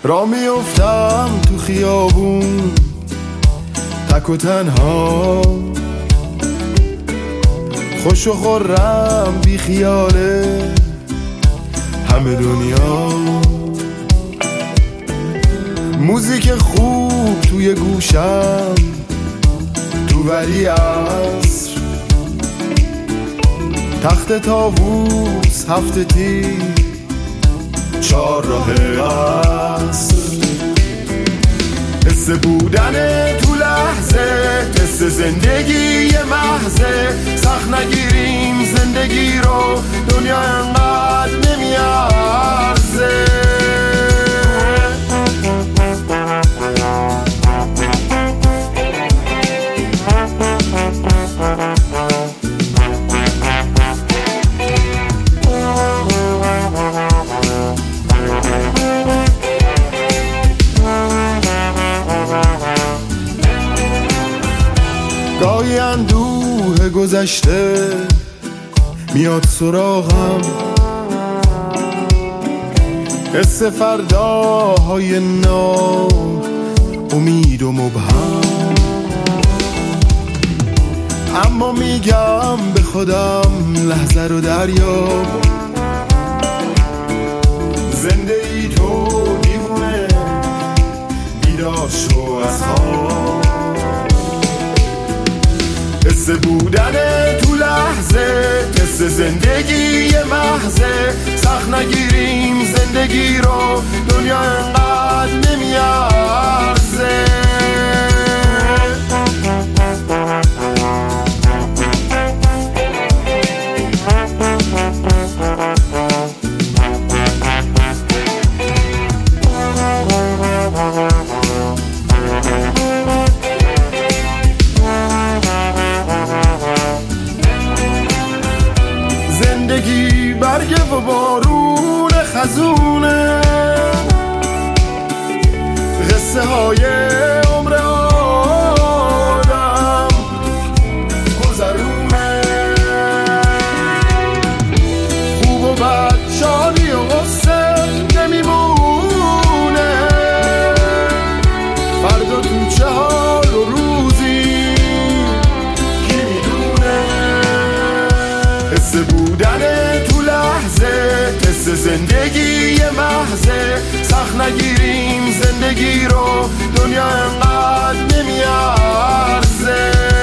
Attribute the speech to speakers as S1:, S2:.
S1: را میافتم تو خیابون تک و تنها، خوش و خورم بی خیاله همه دنیا. موزیک خوب توی گوشم تو ولی عصر، تخت طاووس هفته تیر 4 راه عصر. حس بودن تو لحظه، حس زندگی محضه، سخت نگیریم زندگی رو، دنیا انقدر نمیارزه. گاهی اندوه گذشته میاد سراغم، حس فرداهای نو، امید و مبهم. اما میگم به خودم لحظه رو دریاب، زنده ای تو دیوونه، بیدار شو از خواب. حس بودن تو لحظه، حس زندگی محضه، سخت نگیریم زندگی رو، دنیا انقدر نمیارزه. زندگی برگ و بارون خزونه، قصه های عمر آدم گذرونه، خوب و بد، شادی و غصه نمیمونه، فردا تو چه حال و روزی کی میدونه. حس بودن تو لحظه، حس زندگی محضه، سخت نگیریم زندگی رو، دنیا انقدر نمیارزه.